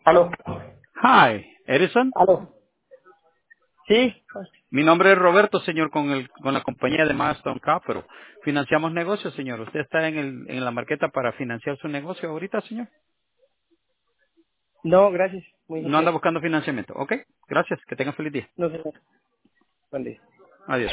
Aló, Hi, Edison. aló. Sí, Mi nombre es Roberto, señor, con la compañía de Milestone Capital. Financiamos negocios, señor. ¿Usted está en la marqueta para financiar su negocio ahorita, señor? no, gracias, muy No anda gentil. buscando financiamiento. Ok, gracias. Que tenga feliz día. No sé, buen día. Adiós.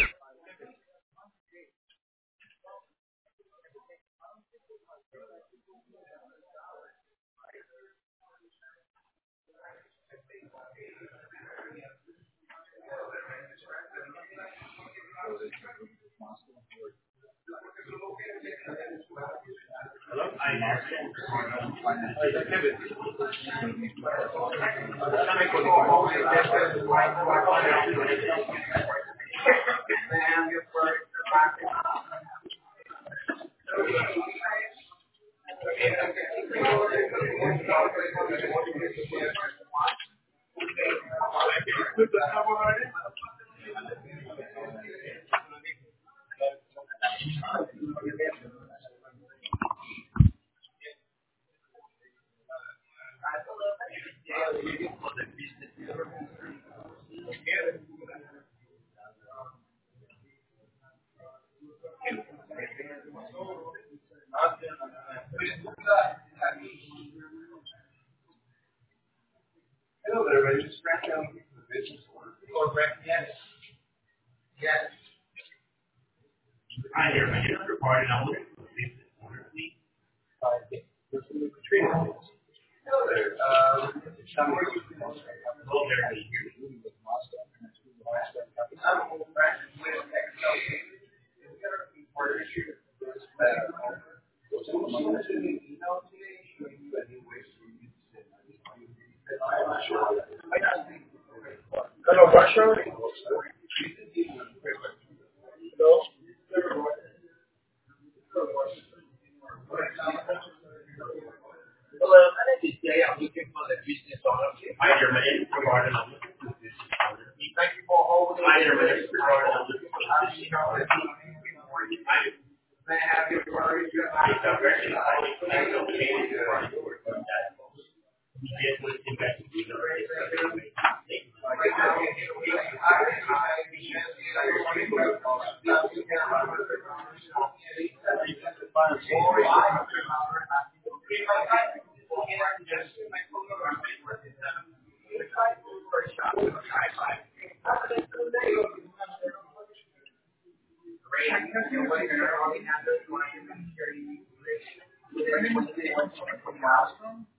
Hello, Russia. Hello, my name is Jay. I'm looking for the business owner. Hi, your name. Regarding on the business owner. Thank you for holding. Hi, your name. Regarding on the business owner. May I have your words? It's a very Great.